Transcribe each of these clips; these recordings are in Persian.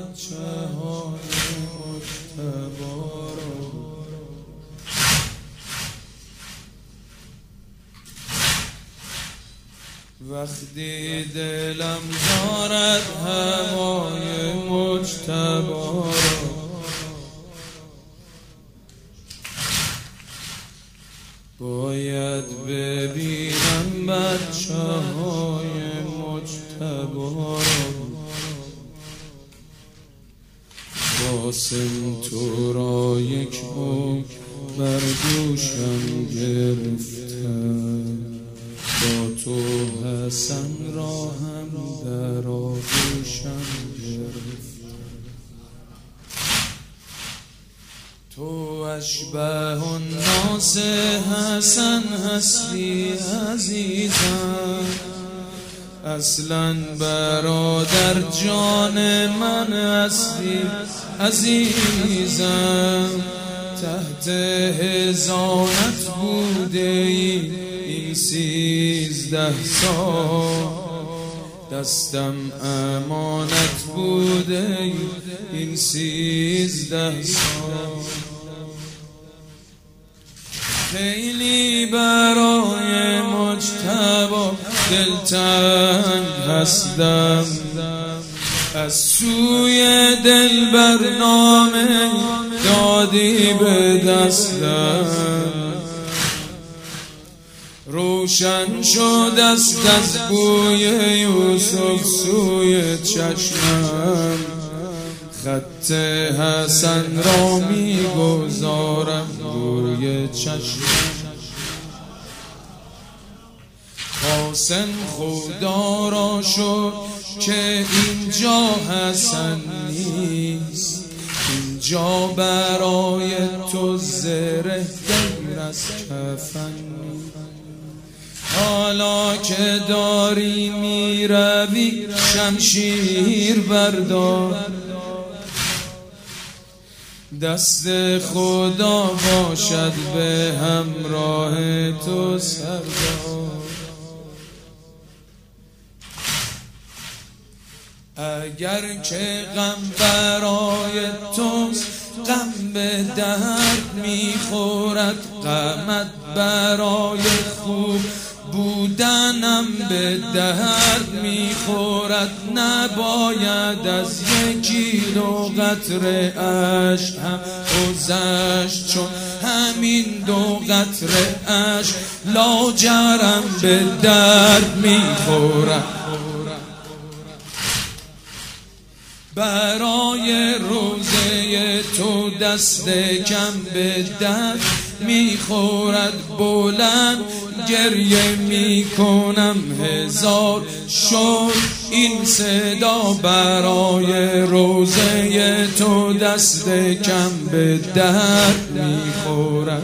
بچه های مجتبا رو وقتی دلم دارد هوای مجتبا رو باید ببینم بچه های مجتبا رو قاسم تو را یک عمر بر دوشم گرفتم با تو حسن را هم در آغوشم گرفتم تو اشبه الناس حسن هستی عزیزم اصلا برادر جان من هستی عزیزم تحت حضانت بوده ای این 13 سال دستم امانت بوده ای این 13 سال خیلی برای مجتبا دلتنگ هستم از سوی دل برنامه دادی به دستم روشن شد است از بوی یوسف سوی چشمم خط حسن را می گذارم روی چشمم قاسم خدا را شد که اینجا حسن نیست اینجا برای تو زره غیر از کفن نیست حالا که داری میروی شمشیر بردار دست خدا باشد به همراه تو سردار اگر که غم برای توست غم به درد میخورد غمت برای خوب بودنم به درد میخورد نباید از 1 کیلو قطره اشک هم گذشت چون همین 2 قطره اشک لاجرم به درد میخورد برای روزه تو دست کم به درد میخورد بلند گریه میکنم 1000 شد این صدا برای روزه تو دست کم به درد میخورد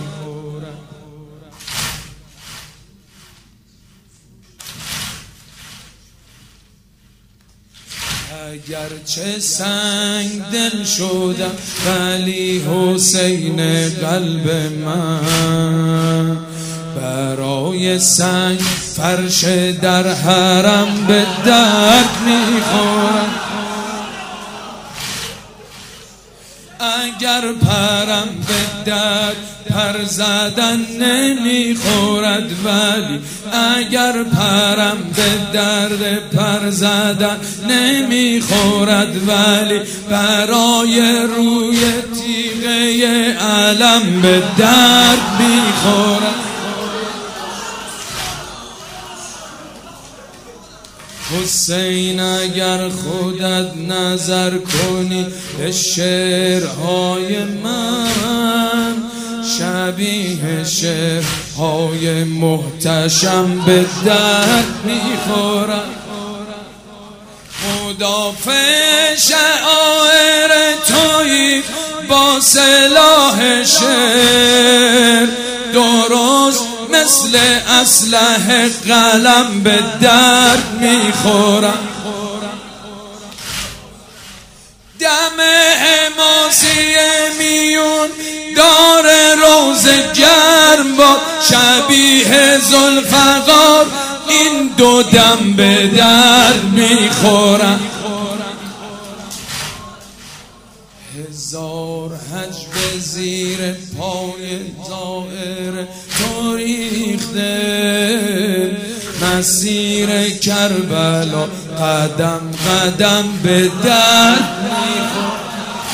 اگرچه سنگ دل شدم ولی حسین قلب من برای سنگ فرش در حرم به درد میخورد اگر پرم به درد پر زدن نمیخورد ولی اگر پرم به درد پر زدن نمیخورد ولی برای روی تیغه علم به درد میخورد حسین اگر خودت نظر کنی به شعرهای من شبیه شعرهای محتشم به درد میخورد مدافع شعائر تویی با سلاح شعر درست مثل اسلحه قلم به درد میخورم دم حماسی میون دار روز گرم با شبیه ذوالفقار این 2 دم به درد میخورم هزار حج به زیر پای زائر تو ریخته، مسیر کربلا قدم قدم به درد میخوره.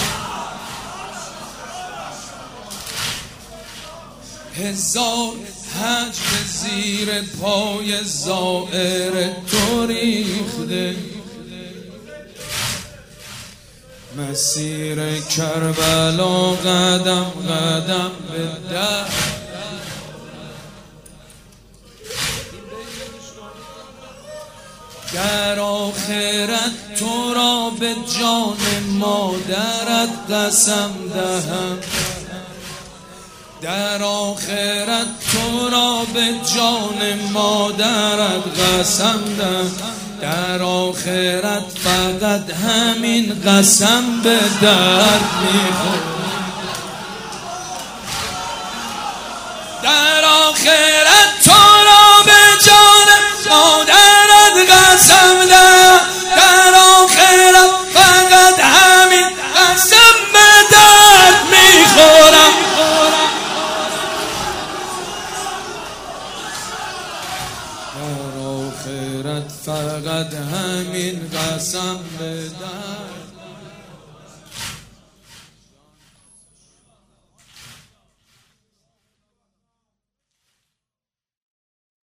هزار حج به زیر پای زائر تو ریخته، مسیر کربلا قدم قدم به درد. در آخرت تو را به جان مادرت قسم دهم، در آخرت تو را به جان مادرت قسم دهم، در آخرت فقط همین قسم به درد میخوره. در آخرت تو را به جان مادرت قسم دهم، در آخرت فقط همین قسم به درد میخورم. در آخرت فقط همین قسم به درد